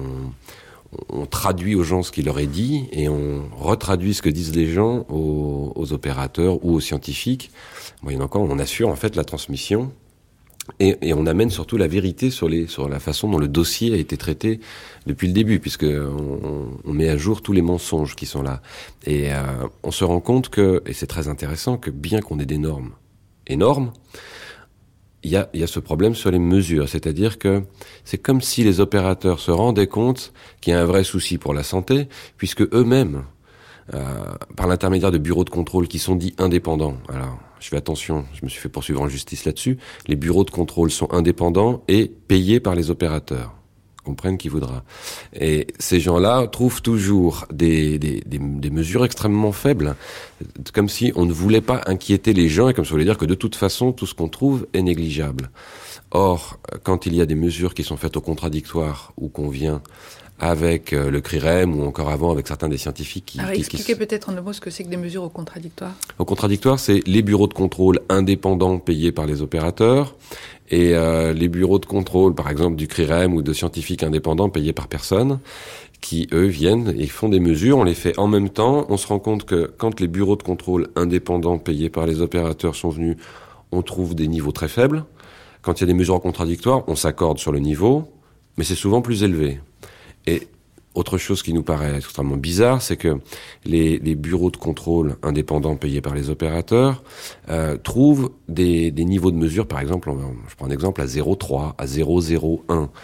on traduit aux gens ce qui leur est dit et on retraduit ce que disent les gens aux opérateurs ou aux scientifiques. Moyennant quoi, on assure en fait la transmission et on amène surtout la vérité sur la façon dont le dossier a été traité depuis le début, puisque on met à jour tous les mensonges qui sont là. Et on se rend compte que, et c'est très intéressant, que bien qu'on ait des normes énormes, il y a ce problème sur les mesures, c'est-à-dire que c'est comme si les opérateurs se rendaient compte qu'il y a un vrai souci pour la santé, puisque eux-mêmes, par l'intermédiaire de bureaux de contrôle qui sont dits indépendants, alors je fais attention, je me suis fait poursuivre en justice là-dessus, les bureaux de contrôle sont indépendants et payés par les opérateurs. Comprenne qui voudra. Et ces gens-là trouvent toujours des mesures extrêmement faibles, comme si on ne voulait pas inquiéter les gens et comme si on voulait dire que de toute façon, tout ce qu'on trouve est négligeable. Or, quand il y a des mesures qui sont faites au contradictoire ou qu'on vient avec le CRIREM ou encore avant avec certains des scientifiques qui... Alors expliquez peut-être en deux mots ce que c'est que des mesures au contradictoire. Au contradictoire, c'est les bureaux de contrôle indépendants payés par les opérateurs et les bureaux de contrôle, par exemple du CRIREM ou de scientifiques indépendants payés par personne, qui eux viennent et font des mesures, on les fait en même temps. On se rend compte que quand les bureaux de contrôle indépendants payés par les opérateurs sont venus, on trouve des niveaux très faibles. Quand il y a des mesures contradictoires, on s'accorde sur le niveau, mais c'est souvent plus élevé. Et autre chose qui nous paraît extrêmement bizarre, c'est que les bureaux de contrôle indépendants payés par les opérateurs trouvent des niveaux de mesure, par exemple, je prends un exemple, à 0,3, à 0,01.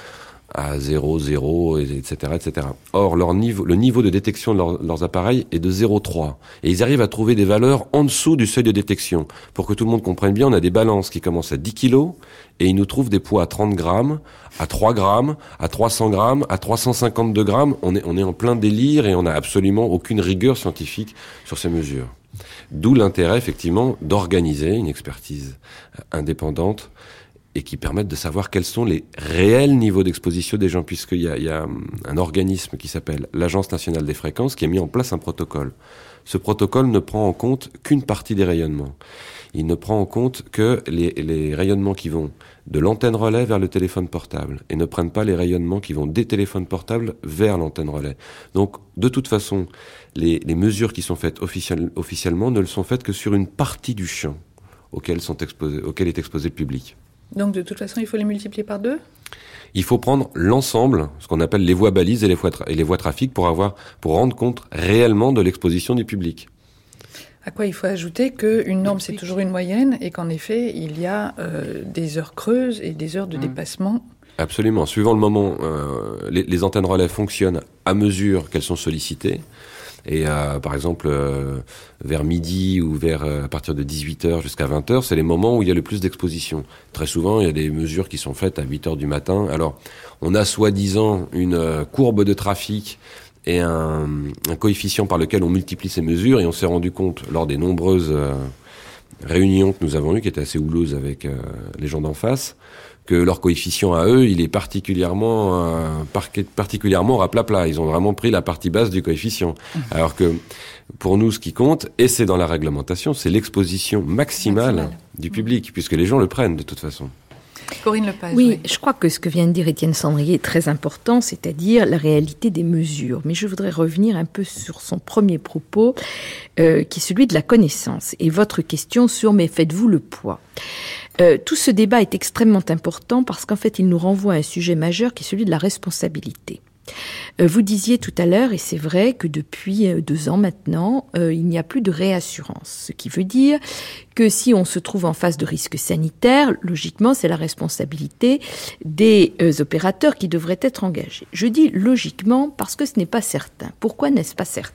à 0, 0, etc., etc. Or, le niveau de détection de leurs appareils est de 0,3. Et ils arrivent à trouver des valeurs en dessous du seuil de détection. Pour que tout le monde comprenne bien, on a des balances qui commencent à 10 kilos, et ils nous trouvent des poids à 30 grammes, à 3 grammes, à 300 grammes, à 352 grammes. On est en plein délire et on n'a absolument aucune rigueur scientifique sur ces mesures. D'où l'intérêt, effectivement, d'organiser une expertise indépendante et qui permette de savoir quels sont les réels niveaux d'exposition des gens, puisqu'il y a un organisme qui s'appelle l'Agence nationale des fréquences qui a mis en place un protocole. Ce protocole ne prend en compte qu'une partie des rayonnements. Il ne prend en compte que les rayonnements qui vont de l'antenne relais vers le téléphone portable et ne prennent pas les rayonnements qui vont des téléphones portables vers l'antenne relais. Donc, de toute façon, les mesures qui sont faites officiellement ne le sont faites que sur une partie du champ auquel est exposé le public. Donc, de toute façon, il faut les multiplier par 2 ? Il faut prendre l'ensemble, ce qu'on appelle les voies balises et les voies trafic pour rendre compte réellement de l'exposition du public. À quoi il faut ajouter qu'une norme, c'est toujours une moyenne et qu'en effet, il y a des heures creuses et des heures de dépassement. Absolument. Suivant le moment, les antennes relais fonctionnent à mesure qu'elles sont sollicitées. Et par exemple, vers midi ou à partir de 18h jusqu'à 20h, c'est les moments où il y a le plus d'exposition. Très souvent, il y a des mesures qui sont faites à 8h du matin. Alors, on a soi-disant une courbe de trafic et un coefficient par lequel on multiplie ces mesures, et on s'est rendu compte lors des nombreuses réunions que nous avons eues, qui étaient assez houleuses avec les gens d'en face, que leur coefficient à eux, il est particulièrement raplapla. Ils ont vraiment pris la partie basse du coefficient. Alors que pour nous, ce qui compte, et c'est dans la réglementation, c'est l'exposition maximale du public, puisque les gens le prennent de toute façon. Corinne Lepage. Oui, je crois que ce que vient de dire Étienne Sandrier est très important, c'est-à-dire la réalité des mesures. Mais je voudrais revenir un peu sur son premier propos, qui est celui de la connaissance, et votre question sur « mais faites-vous le poids ?» Tout ce débat est extrêmement important parce qu'en fait, il nous renvoie à un sujet majeur qui est celui de la responsabilité. Vous disiez tout à l'heure, et c'est vrai que depuis 2 ans maintenant, il n'y a plus de réassurance. Ce qui veut dire que si on se trouve en face de risques sanitaires, logiquement, c'est la responsabilité des opérateurs qui devraient être engagés. Je dis logiquement parce que ce n'est pas certain. Pourquoi n'est-ce pas certain ?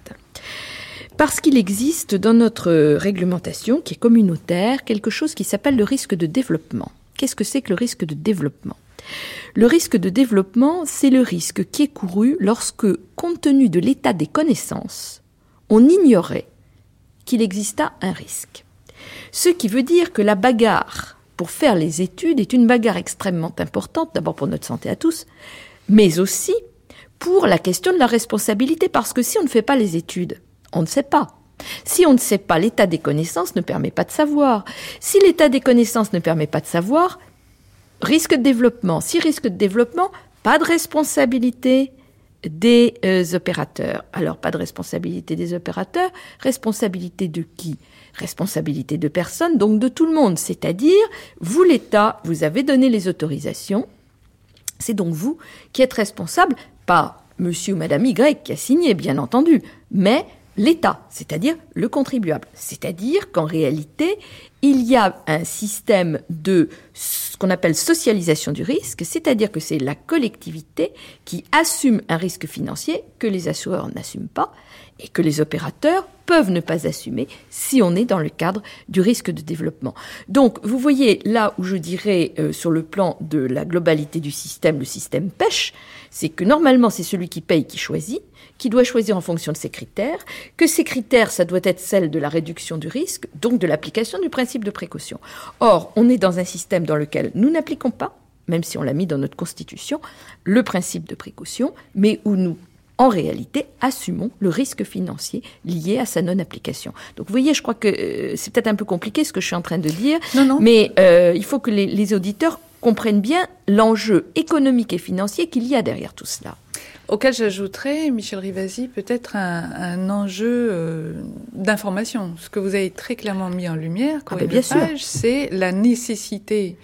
Parce qu'il existe dans notre réglementation, qui est communautaire, quelque chose qui s'appelle le risque de développement. Qu'est-ce que c'est que le risque de développement ? Le risque de développement, c'est le risque qui est couru lorsque, compte tenu de l'état des connaissances, on ignorait qu'il exista un risque. Ce qui veut dire que la bagarre pour faire les études est une bagarre extrêmement importante, d'abord pour notre santé à tous, mais aussi pour la question de la responsabilité, parce que si on ne fait pas les études, on ne sait pas. Si on ne sait pas, l'état des connaissances ne permet pas de savoir. Si l'état des connaissances ne permet pas de savoir, risque de développement. Si risque de développement, pas de responsabilité des opérateurs. Alors, pas de responsabilité des opérateurs, responsabilité de qui ? Responsabilité de personne, donc de tout le monde. C'est-à-dire, vous, l'État, vous avez donné les autorisations. C'est donc vous qui êtes responsable, pas monsieur ou madame Y qui a signé, bien entendu, mais l'État, c'est-à-dire le contribuable. C'est-à-dire qu'en réalité, il y a un système de ce qu'on appelle socialisation du risque, c'est-à-dire que c'est la collectivité qui assume un risque financier que les assureurs n'assument pas et que les opérateurs peuvent ne pas assumer si on est dans le cadre du risque de développement. Donc, vous voyez, là où je dirais, sur le plan de la globalité du système, le système pêche, c'est que normalement, c'est celui qui paye qui choisit, qui doit choisir en fonction de ses critères, que ces critères, ça doit être celle de la réduction du risque, donc de l'application du principe de précaution. Or, on est dans un système dans lequel nous n'appliquons pas, même si on l'a mis dans notre Constitution, le principe de précaution, mais où nous, en réalité, assumons le risque financier lié à sa non-application. Donc, vous voyez, je crois que c'est peut-être un peu compliqué ce que je suis en train de dire, mais il faut que les auditeurs comprennent bien l'enjeu économique et financier qu'il y a derrière tout cela. Auquel j'ajouterais, Michel Rivasi, peut-être un enjeu d'information. Ce que vous avez très clairement mis en lumière, Corinne Lepage, c'est la nécessité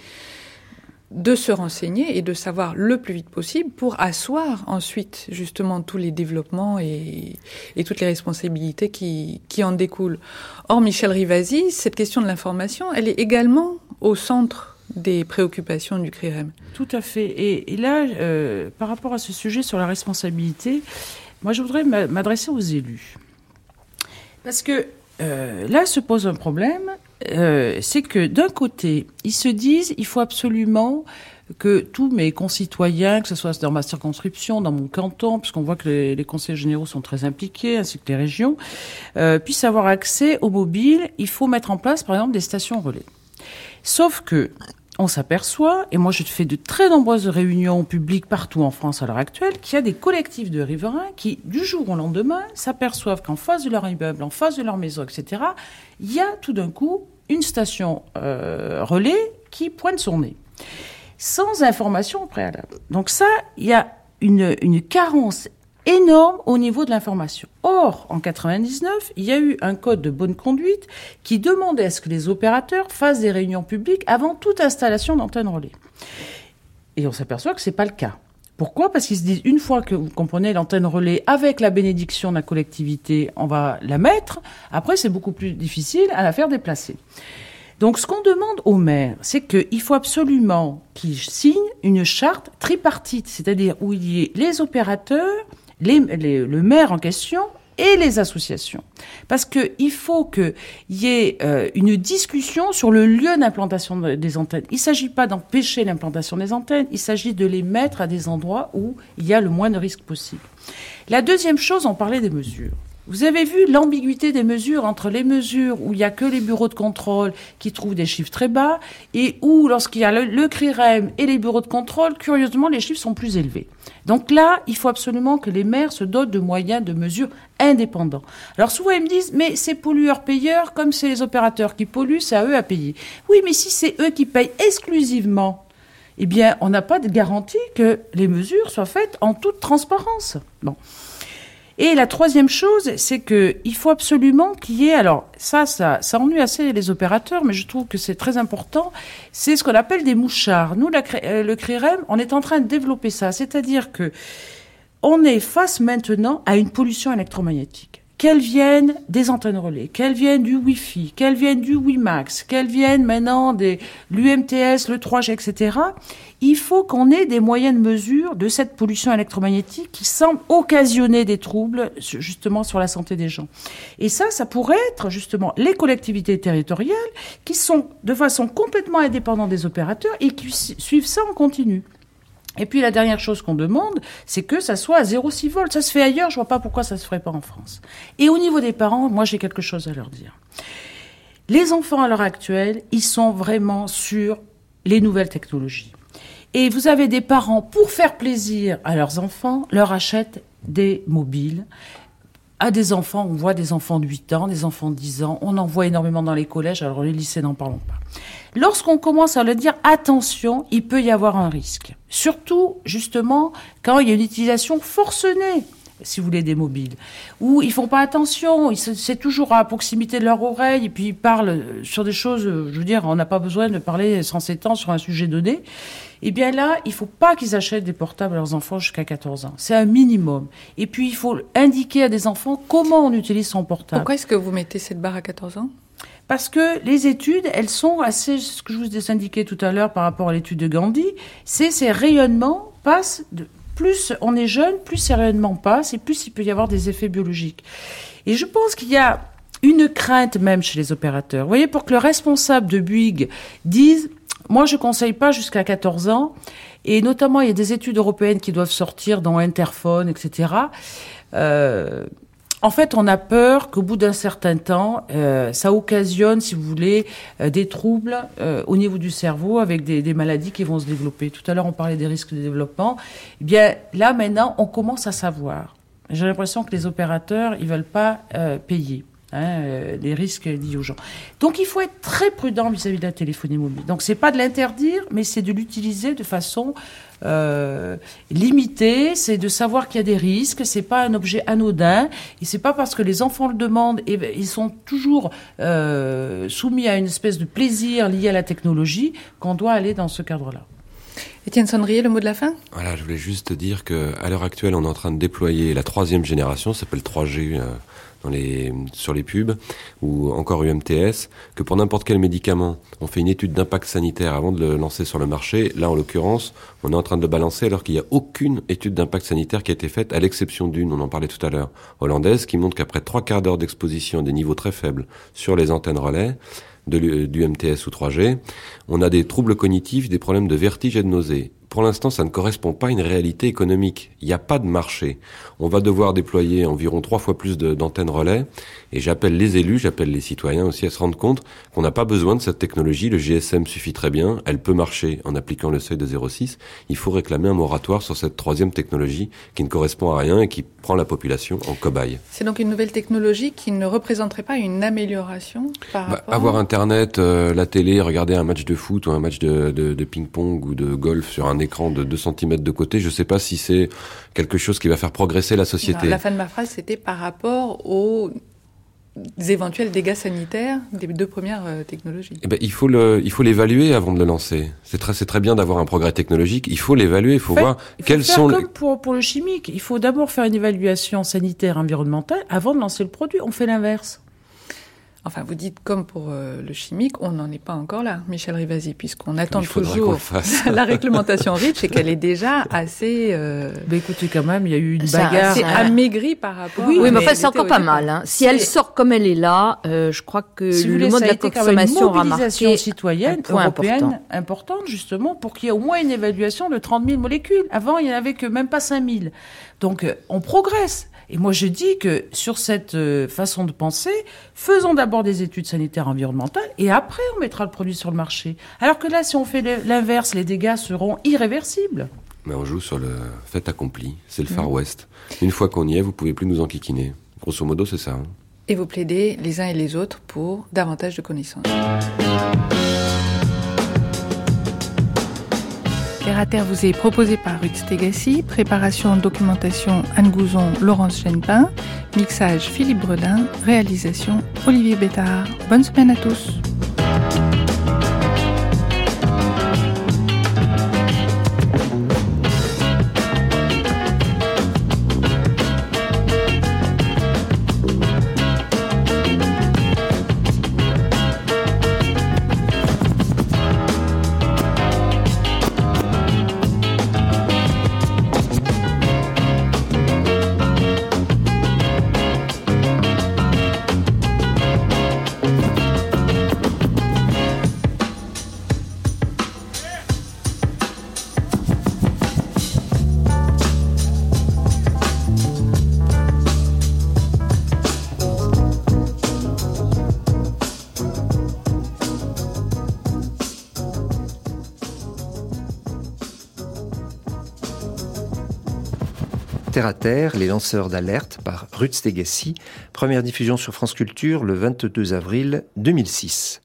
de se renseigner et de savoir le plus vite possible pour asseoir ensuite justement tous les développements et toutes les responsabilités qui en découlent. Or, Michel Rivasi, cette question de l'information, elle est également au centre des préoccupations du CRIREM. Tout à fait. Et là, par rapport à ce sujet sur la responsabilité, moi, je voudrais m'adresser aux élus. Parce que là se pose un problème, c'est que d'un côté, ils se disent il faut absolument que tous mes concitoyens, que ce soit dans ma circonscription, dans mon canton, puisqu'on voit que les conseils généraux sont très impliqués, ainsi que les régions, puissent avoir accès au mobile. Il faut mettre en place, par exemple, des stations relais. Sauf que on s'aperçoit, et moi je fais de très nombreuses réunions publiques partout en France à l'heure actuelle, qu'il y a des collectifs de riverains qui, du jour au lendemain, s'aperçoivent qu'en face de leur immeuble, en face de leur maison, etc., il y a tout d'un coup une station relais qui pointe son nez, sans information préalable. Donc ça, il y a une carence énorme au niveau de l'information. Or, en 99, il y a eu un code de bonne conduite qui demandait à ce que les opérateurs fassent des réunions publiques avant toute installation d'antenne relais. Et on s'aperçoit que c'est pas le cas. Pourquoi ? Parce qu'ils se disent, une fois que vous comprenez l'antenne relais avec la bénédiction de la collectivité, on va la mettre. Après, c'est beaucoup plus difficile à la faire déplacer. Donc, ce qu'on demande aux maires, c'est qu'il faut absolument qu'ils signent une charte tripartite, c'est-à-dire où il y ait les opérateurs, le maire en question et les associations. Parce qu'il faut qu'il y ait une discussion sur le lieu d'implantation des antennes. Il ne s'agit pas d'empêcher l'implantation des antennes, il s'agit de les mettre à des endroits où il y a le moins de risques possible. La deuxième chose, on parlait des mesures. Vous avez vu l'ambiguïté des mesures entre les mesures où il n'y a que les bureaux de contrôle qui trouvent des chiffres très bas et où, lorsqu'il y a le CRIREM et les bureaux de contrôle, curieusement, les chiffres sont plus élevés. Donc là, il faut absolument que les maires se dotent de moyens de mesure indépendants. Alors souvent, ils me disent, mais c'est pollueur-payeur, comme c'est les opérateurs qui polluent, c'est à eux à payer. Oui, mais si c'est eux qui payent exclusivement, eh bien, on n'a pas de garantie que les mesures soient faites en toute transparence. Bon. Et la troisième chose, c'est qu'il faut absolument qu'il y ait, alors ça ennuie assez les opérateurs, mais je trouve que c'est très important, c'est ce qu'on appelle des mouchards. Nous, le CRIREM, on est en train de développer ça, c'est-à-dire que on est face maintenant à une pollution électromagnétique. Qu'elles viennent des antennes relais, qu'elles viennent du Wi-Fi, qu'elles viennent du WiMAX, qu'elles viennent maintenant de l'UMTS, le 3G, etc. Il faut qu'on ait des moyens de mesure de cette pollution électromagnétique qui semble occasionner des troubles justement sur la santé des gens. Et ça pourrait être justement les collectivités territoriales qui sont de façon complètement indépendante des opérateurs et qui suivent ça en continu. Et puis la dernière chose qu'on demande, c'est que ça soit à 0,6 volts. Ça se fait ailleurs, je vois pas pourquoi ça se ferait pas en France. Et au niveau des parents, moi j'ai quelque chose à leur dire. Les enfants à l'heure actuelle, ils sont vraiment sur les nouvelles technologies. Et vous avez des parents, pour faire plaisir à leurs enfants, leur achètent des mobiles. À des enfants, on voit des enfants de 8 ans, des enfants de 10 ans, on en voit énormément dans les collèges, alors les lycées, n'en parlons pas. Lorsqu'on commence à leur dire attention, il peut y avoir un risque. Surtout, justement, quand il y a une utilisation forcenée, si vous voulez, des mobiles, où ils font pas attention, c'est toujours à proximité de leur oreille, et puis ils parlent sur des choses, je veux dire, on n'a pas besoin de parler sans s'étendre sur un sujet donné. Eh bien là, il faut pas qu'ils achètent des portables à leurs enfants jusqu'à 14 ans. C'est un minimum. Et puis, il faut indiquer à des enfants comment on utilise son portable. Pourquoi est-ce que vous mettez cette barre à 14 ans ? Parce que les études, elles sont assez, ce que je vous ai indiqué tout à l'heure par rapport à l'étude de Gandhi, c'est ces rayonnements passent plus on est jeune, plus ces rayonnements passent et plus il peut y avoir des effets biologiques. Et je pense qu'il y a une crainte même chez les opérateurs. Vous voyez, pour que le responsable de Bouygues dise « Moi, je conseille pas jusqu'à 14 ans », et notamment, il y a des études européennes qui doivent sortir dans Interphone, etc. En fait, on a peur qu'au bout d'un certain temps, ça occasionne, si vous voulez, des troubles au niveau du cerveau avec des maladies qui vont se développer. Tout à l'heure, on parlait des risques de développement. Eh bien, là, maintenant, on commence à savoir. J'ai l'impression que les opérateurs, ils veulent pas payer les risques liés aux gens. Donc, il faut être très prudent vis-à-vis de la téléphonie mobile. Donc, c'est pas de l'interdire, mais c'est de l'utiliser de façon limitée. C'est de savoir qu'il y a des risques. C'est pas un objet anodin. Et c'est pas parce que les enfants le demandent et ils sont toujours soumis à une espèce de plaisir lié à la technologie qu'on doit aller dans ce cadre-là. Étienne Sandrier, le mot de la fin ? Voilà, je voulais juste dire qu'à l'heure actuelle, on est en train de déployer la 3e génération, ça s'appelle 3G sur les pubs, ou encore UMTS, que pour n'importe quel médicament, on fait une étude d'impact sanitaire avant de le lancer sur le marché. Là, en l'occurrence, on est en train de le balancer alors qu'il n'y a aucune étude d'impact sanitaire qui a été faite, à l'exception d'une, on en parlait tout à l'heure, hollandaise, qui montre qu'après 3/4 d'heure d'exposition à des niveaux très faibles sur les antennes relais, du MTS ou 3G, on a des troubles cognitifs, des problèmes de vertige et de nausée. Pour l'instant, ça ne correspond pas à une réalité économique. Il n'y a pas de marché. On va devoir déployer environ 3 fois plus d'antennes relais. Et j'appelle les élus, j'appelle les citoyens aussi à se rendre compte qu'on n'a pas besoin de cette technologie. Le GSM suffit très bien. Elle peut marcher en appliquant le seuil de 0,6. Il faut réclamer un moratoire sur cette 3e technologie qui ne correspond à rien et qui prend la population en cobaye. C'est donc une nouvelle technologie qui ne représenterait pas une amélioration par rapport... Avoir Internet, la télé, regarder un match de foot ou un match de ping-pong ou de golf sur un écran de 2 cm de côté, je ne sais pas si c'est quelque chose qui va faire progresser la société. Non, la fin de ma phrase, c'était par rapport aux éventuels dégâts sanitaires des 2 premières technologies. Eh ben, il faut l'évaluer avant de le lancer. C'est très bien d'avoir un progrès technologique. Il faut l'évaluer. Il faut voir quels sont comme pour le chimique. Il faut d'abord faire une évaluation sanitaire environnementale avant de lancer le produit. On fait l'inverse. Enfin, vous dites comme pour le chimique, on n'en est pas encore là, Michel Rivasi, puisqu'on attend toujours la réglementation REACH et qu'elle est déjà assez... Mais écoutez, quand même, il y a eu une bagarre... assez amaigrie par rapport... Oui, mais enfin, c'est encore pas mal. Hein. Si elle sort comme elle est là, je crois que si le mode de la consommation aura marqué une mobilisation citoyenne européenne importante, justement, pour qu'il y ait au moins une évaluation de 30 000 molécules. Avant, il n'y en avait que même pas 5 000. Donc, on progresse. Et moi, je dis que sur cette façon de penser, faisons d'abord des études sanitaires environnementales et après, on mettra le produit sur le marché. Alors que là, si on fait l'inverse, les dégâts seront irréversibles. Mais on joue sur le fait accompli. C'est le Far West. Une fois qu'on y est, vous pouvez plus nous enquiquiner. Grosso modo, c'est ça. Hein. Et vous plaidez les uns et les autres pour davantage de connaissances. Terre à Terre vous est proposé par Ruth Stegassi, préparation, documentation Anne Gouzon, Laurence Genepin, mixage Philippe Bredin, réalisation Olivier Bétard. Bonne semaine à tous. Terre à Terre, les lanceurs d'alerte par Ruth Stegassi, première diffusion sur France Culture le 22 avril 2006.